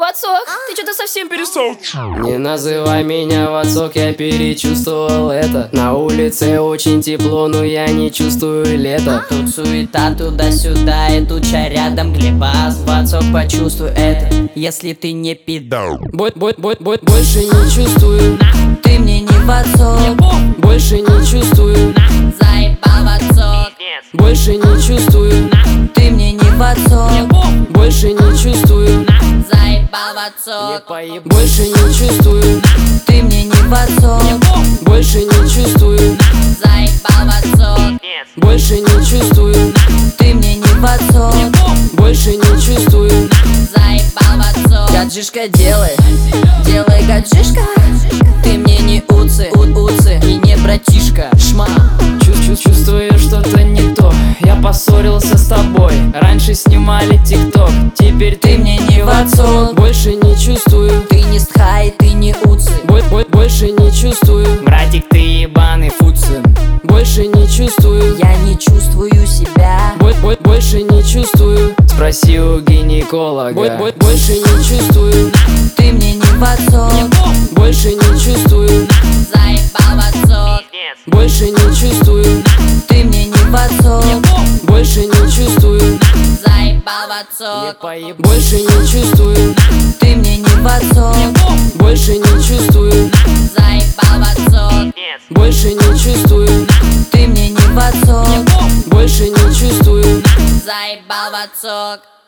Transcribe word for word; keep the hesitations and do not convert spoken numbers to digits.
Вацок, ты что-то совсем перестал. Не называй меня Вацок, я перечувствовал это. На улице очень тепло, но я не чувствую лето. Тут суета туда-сюда, и туча рядом глебас. Вацок, почувствуй это, если ты не пидор. Бой, бой, бой, бой, больше не чувствую. Ты мне не Вацок, больше не чувствую. заебал Вацок. Больше не чувствую. Ты мне не Вацок, больше не чувствую. заебал Вацок. Больше не чувствую. Ты мне не Вацок, больше не чувствую. заебал Вацок. Больше не чувствую. Ты мне не Вацок, больше не чувствую. заебал Вацок. Гаджишка делай, делай гаджишка. Ты мне не уцы, у уцы и не братишка. Шма. Чу-чу, чувствую что-то не то. Я поссорился с тобой. Раньше снимали тикток, теперь ты, Ты мне не Вацок, больше не чувствую. ты не стхай, ты не уцы. Бой, бой, больше не чувствую. Братик, ты ебаный фуцин. Больше не чувствую. Я не чувствую себя. Бой, бой, больше не чувствую. Спроси у гинеколога. Бой, бой, больше не чувствую. Ты мне не Вацок, Больше не чувствую. заебал Вацок. Больше не чувствую. Ты мне не Вацок, Больше не чувствую. заебал Вацок. Больше не чувствую. Ты мне не Вацок, Больше не чувствую. заебал Вацок. Больше не чувствую. Ты мне не Вацок, Больше не чувствую. заебал Вацок.